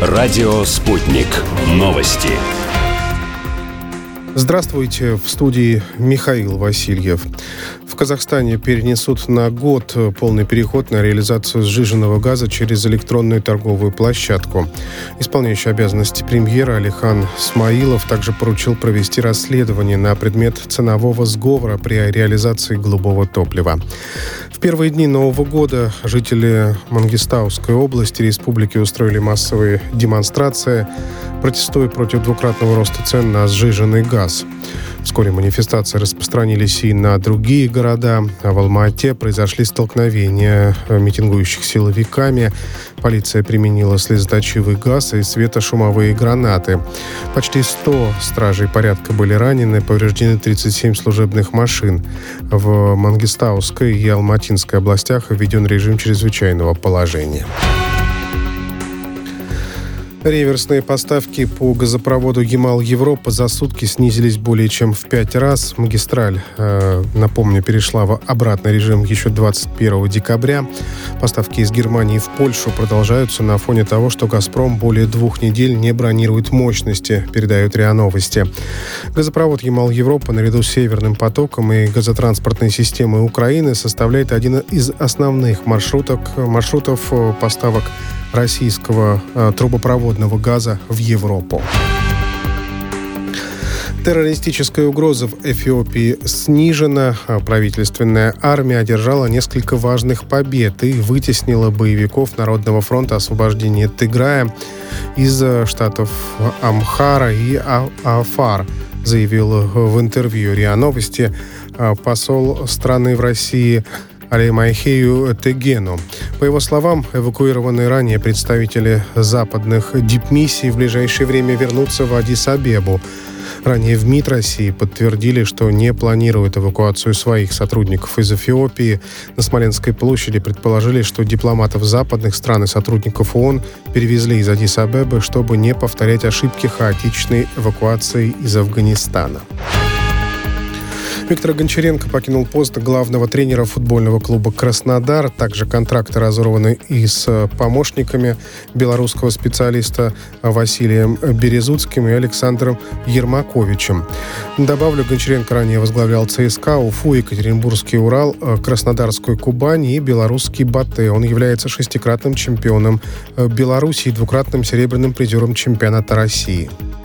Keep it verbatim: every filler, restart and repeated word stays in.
Радио «Спутник». Новости. Здравствуйте, в студии Михаил Васильев. В Казахстане перенесут на год полный переход на реализацию сжиженного газа через электронную торговую площадку. Исполняющий обязанности премьера Алихан Смаилов также поручил провести расследование на предмет ценового сговора при реализации голубого топлива. В первые дни Нового года жители Мангистауской области республики устроили массовые демонстрации, протестуя против двукратного роста цен на сжиженный газ. Вскоре манифестации распространились и на другие города. А в Алма-Ате произошли столкновения митингующих с силовиками. Полиция применила слезоточивый газ и светошумовые гранаты. Почти сто стражей порядка были ранены, повреждены тридцать семь служебных машин. В Мангистауской и Алматинской областях введен режим чрезвычайного положения. Реверсные поставки по газопроводу Ямал-Европа за сутки снизились более чем в пять раз. Магистраль, э, напомню, перешла в обратный режим еще двадцать первого декабря. Поставки из Германии в Польшу продолжаются на фоне того, что «Газпром» более двух недель не бронирует мощности, передают РИА Новости. Газопровод Ямал-Европа наряду с Северным потоком и газотранспортной системой Украины составляет один из основных маршрутов, маршрутов поставок российского э, трубопроводного газа в Европу. Террористическая угроза в Эфиопии снижена. Правительственная армия одержала несколько важных побед и вытеснила боевиков Народного фронта освобождения Тыграя из штатов Амхара и Афар, заявил в интервью РИА Новости посол страны в России Алимайхею Тегену. По его словам, эвакуированные ранее представители западных дипмиссий в ближайшее время вернутся в Аддис-Абебу. Ранее в МИД России подтвердили, что не планируют эвакуацию своих сотрудников из Эфиопии. На Смоленской площади предположили, что дипломатов западных стран и сотрудников ООН перевезли из Аддис-Абебы, чтобы не повторять ошибки хаотичной эвакуации из Афганистана. Виктор Гончаренко покинул пост главного тренера футбольного клуба «Краснодар». Также контракты разорваны и с помощниками белорусского специалиста Василием Березуцким и Александром Ермаковичем. Добавлю, Гончаренко ранее возглавлял ЦСКА, Уфу, Екатеринбургский Урал, Краснодарскую Кубань и белорусский Батэ. Он является шестикратным чемпионом Беларуси и двукратным серебряным призером чемпионата России.